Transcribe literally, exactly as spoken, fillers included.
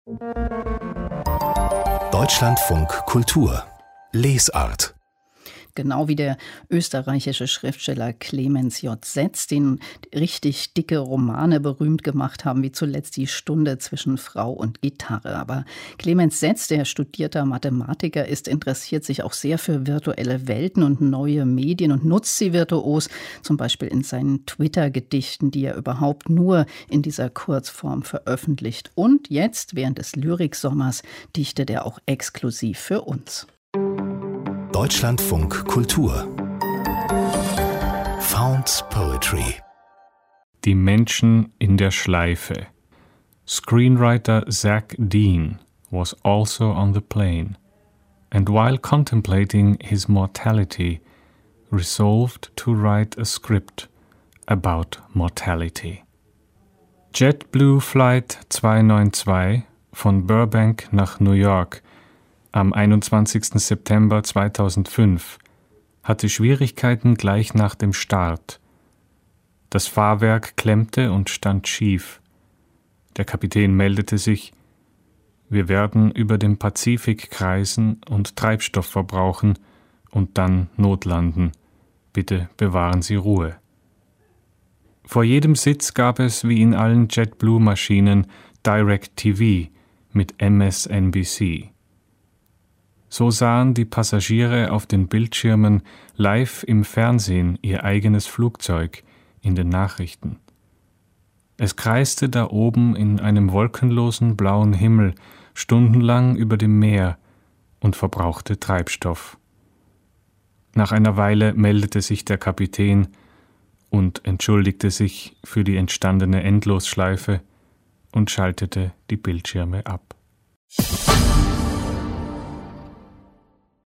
Deutschlandfunk Kultur Lesart. Genau wie der österreichische Schriftsteller Clemens J. Setz, den richtig dicke Romane berühmt gemacht haben, wie zuletzt Die Stunde zwischen Frau und Gitarre. Aber Clemens Setz, der studierter Mathematiker ist, interessiert sich auch sehr für virtuelle Welten und neue Medien und nutzt sie virtuos, zum Beispiel in seinen Twitter-Gedichten, die er überhaupt nur in dieser Kurzform veröffentlicht. Und jetzt, während des Lyriksommers, dichtet er auch exklusiv für uns. Deutschlandfunk Kultur Found Poetry. Die Menschen in der Schleife. Screenwriter Zach Dean was also on the plane, and while contemplating his mortality, resolved to write a script about mortality. JetBlue Flight zwei neun zwei von Burbank nach New York am einundzwanzigsten September zweitausendfünf hatte Schwierigkeiten gleich nach dem Start. Das Fahrwerk klemmte und stand schief. Der Kapitän meldete sich: Wir werden über dem Pazifik kreisen und Treibstoff verbrauchen und dann notlanden. Bitte bewahren Sie Ruhe. Vor jedem Sitz gab es, wie in allen JetBlue-Maschinen, DirecTV mit M S N B C. So sahen die Passagiere auf den Bildschirmen live im Fernsehen ihr eigenes Flugzeug in den Nachrichten. Es kreiste da oben in einem wolkenlosen blauen Himmel stundenlang über dem Meer und verbrauchte Treibstoff. Nach einer Weile meldete sich der Kapitän und entschuldigte sich für die entstandene Endlosschleife und schaltete die Bildschirme ab.